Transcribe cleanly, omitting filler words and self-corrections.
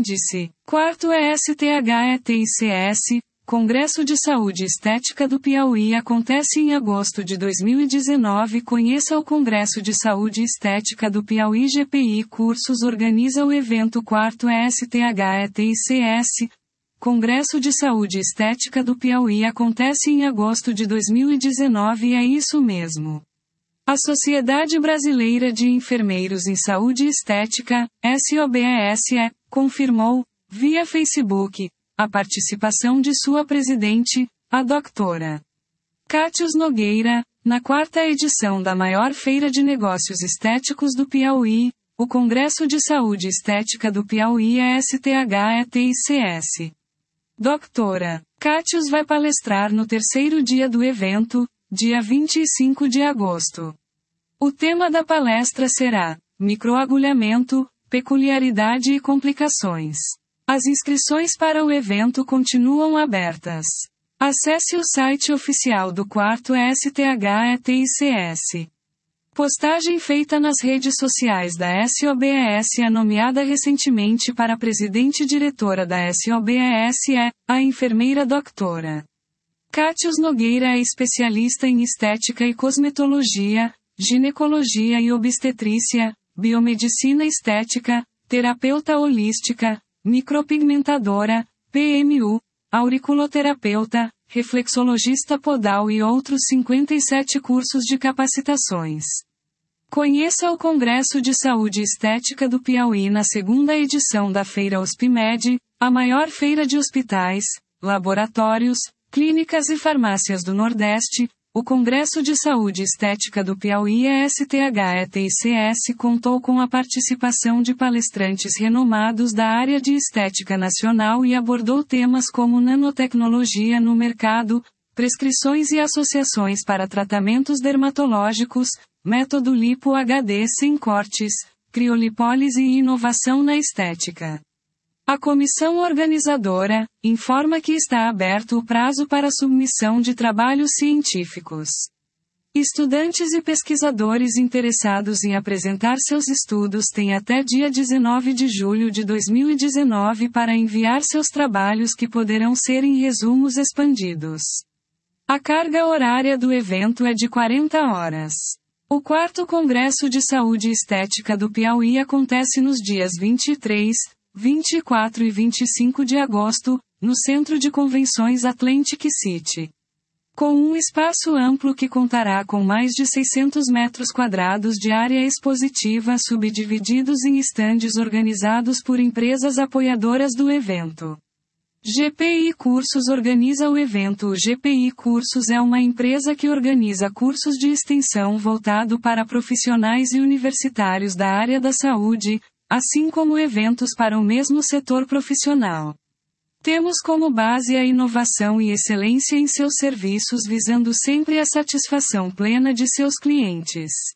Índice. Quarto ESTHETICS, Congresso de Saúde Estética do Piauí acontece em agosto de 2019. Conheça o Congresso de Saúde Estética do Piauí. GPI Cursos organiza o evento. Quarto ESTHETICS, Congresso de Saúde Estética do Piauí acontece em agosto de 2019. É isso mesmo. A Sociedade Brasileira de Enfermeiros em Saúde Estética, SOBESE, confirmou, via Facebook, a participação de sua presidente, a Dra. Cátius Nogueira, na quarta edição da maior feira de negócios estéticos do Piauí, o Congresso de Saúde Estética do Piauí ESTHETICS. Dra. Cátius vai palestrar no terceiro dia do evento, dia 25 de agosto. O tema da palestra será microagulhamento, peculiaridade e complicações. As inscrições para o evento continuam abertas. Acesse o site oficial do quarto ESTHETICS. Postagem feita nas redes sociais da SOBESE. A nomeada recentemente para presidente-diretora da SOBESE é a enfermeira Dra. Cátius Nogueira. É especialista em estética e cosmetologia, ginecologia e obstetrícia, biomedicina estética, terapeuta holística, micropigmentadora, PMU, auriculoterapeuta, reflexologista podal e outros 57 cursos de capacitações. Conheça o Congresso de Saúde Estética do Piauí na segunda edição da Feira Hospimed, a maior feira de hospitais, laboratórios, clínicas e farmácias do Nordeste. O Congresso de Saúde Estética do Piauí ESTHETICS contou com a participação de palestrantes renomados da área de estética nacional e abordou temas como nanotecnologia no mercado, prescrições e associações para tratamentos dermatológicos, método lipo-HD sem cortes, criolipólise e inovação na estética. A comissão organizadora informa que está aberto o prazo para submissão de trabalhos científicos. Estudantes e pesquisadores interessados em apresentar seus estudos têm até dia 19 de julho de 2019 para enviar seus trabalhos, que poderão ser em resumos expandidos. A carga horária do evento é de 40 horas. O quarto Congresso de Saúde Estética do Piauí acontece nos dias 23, 24 e 25 de agosto, no Centro de Convenções Atlantic City. Com um espaço amplo que contará com mais de 600 metros quadrados de área expositiva subdivididos em estandes organizados por empresas apoiadoras do evento. GPI Cursos organiza o evento. O GPI Cursos é uma empresa que organiza cursos de extensão voltado para profissionais e universitários da área da saúde, assim como eventos para o mesmo setor profissional. Temos como base a inovação e excelência em seus serviços, visando sempre a satisfação plena de seus clientes.